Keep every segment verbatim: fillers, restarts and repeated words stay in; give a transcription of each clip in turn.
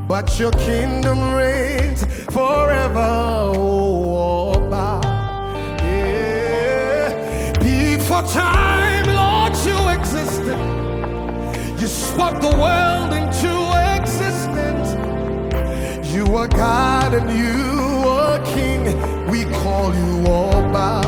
but your kingdom reigns forever. Oh, Oba. Yeah. Before time, Lord, you existed. You spoke the world into existence. You are God and you are King. We call you Oba.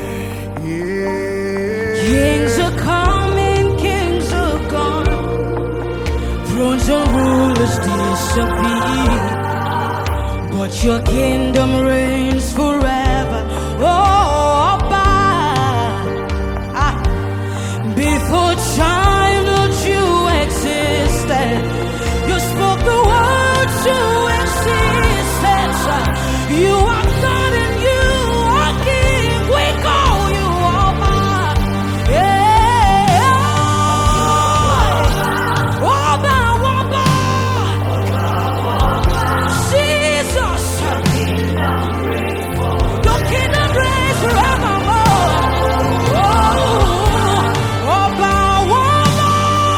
Yeah. Kings are coming, kings are gone. Thrones and rulers disappear, but your kingdom reigns forever. Oh, Oba. Ah. Before time, Lord, you existed. You spoke the word to existence. You are God and you are King. We call you Oba. Yeah. Oba, Oba. Jesus. Your kingdom reigns forevermore. Oh, Oba, Oba.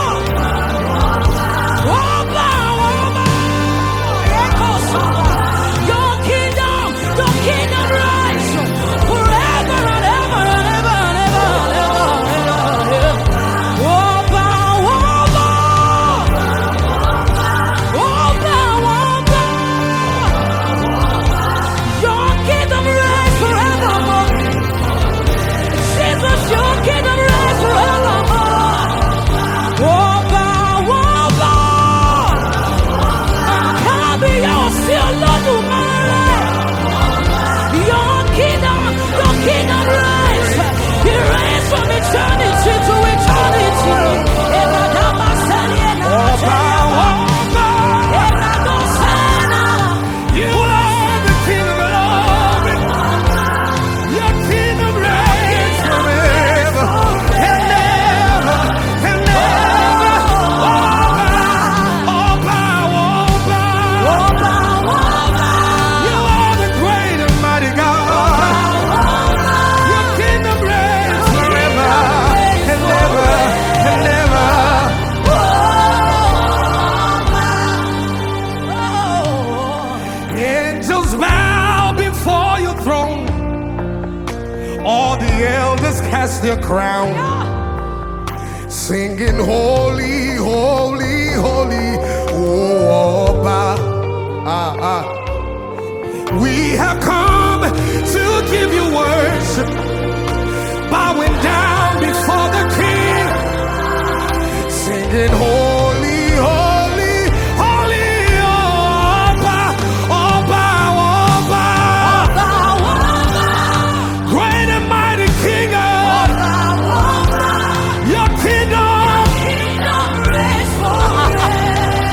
Oba, Oba. Echoes. Your kingdom, your kingdom reigns forever and ever and ever and ever and ever and ever. Oba, Oba. Oba, Oba. Your kingdom reigns forevermore. Jesus, your kingdom reigns forevermore. Oba, Oba. Kábíyèsí Olódùmarè. Your kingdom, your kingdom reigns. It reigns from eternity to eternity. Oba, Oba. You are the King of glory. Your kingdom reigns forever and ever and ever. Oba, Oba, Oba. You are the great and mighty God. Your kingdom reigns forever and ever and ever. Angels bow before your throne. All the elders cast their crown, singing holy, holy, holy. Oh, Oba. Ah, ah. We have come to give you worship, bowing down before the King, singing holy, holy, holy. Oba, Oba, Oba. Great and mighty King of your kingdom.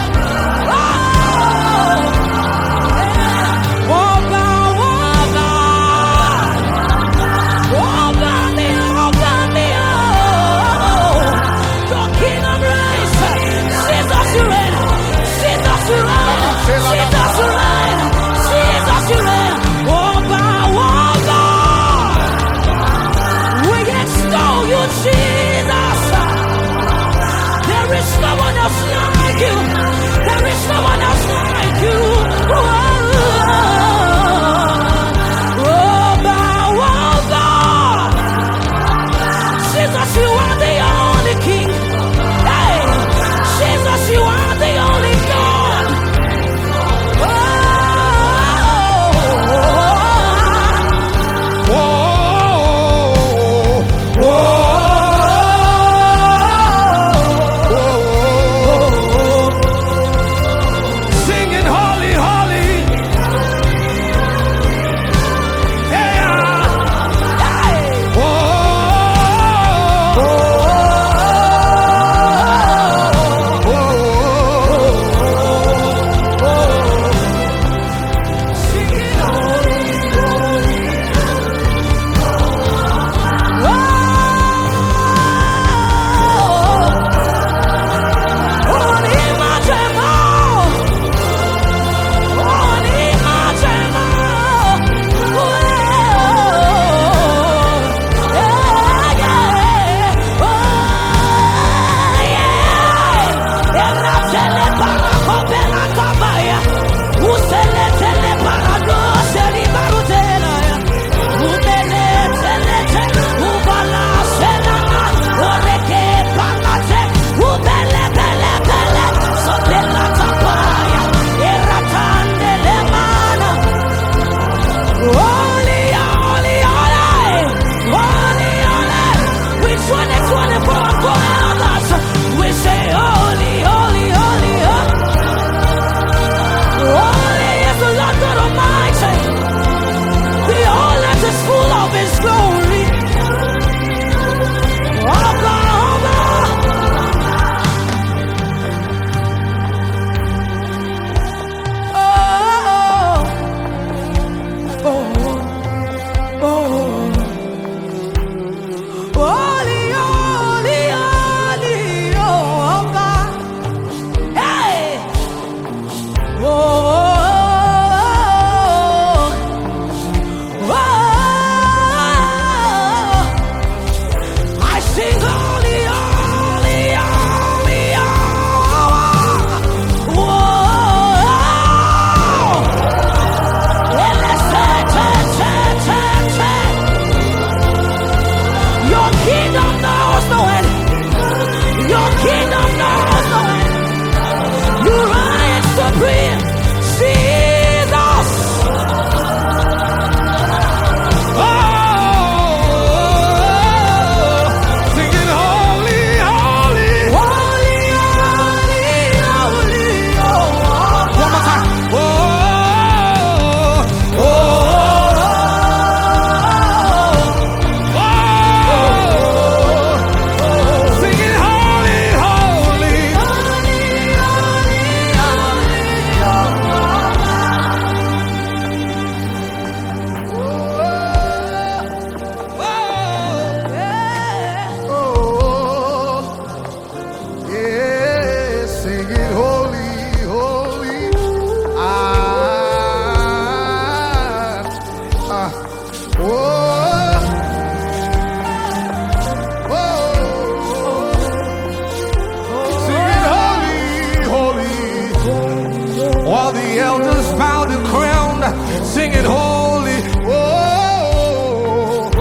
Singing holy, oh, oh,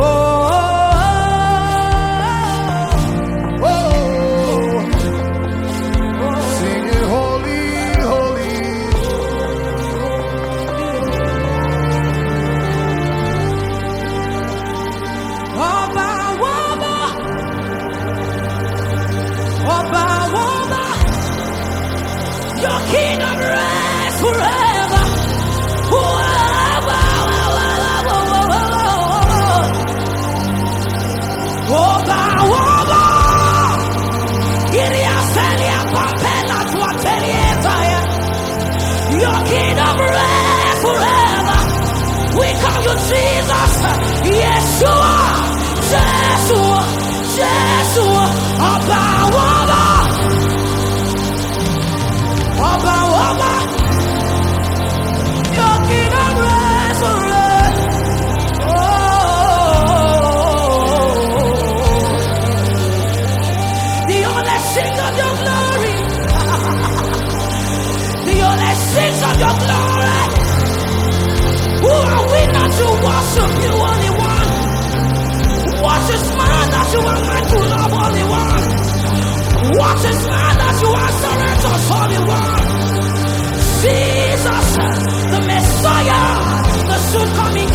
oh, oh, singing holy, holy. Oba, Oba, Oba, Oba, your kingdom reigns forever. Your kingdom reigns forever. We call you Jesus, Yeshua, Yeshua, Yeshua, Oba, Oba, Oba, Oba. Your kingdom reigns forever. Oh, the only sing of your glory. The only sings of your glory. Who are we not to worship you, only one? What is man that you are meant to love, only one? What is man that you are surrendered, only one? Jesus, the Messiah, the soon coming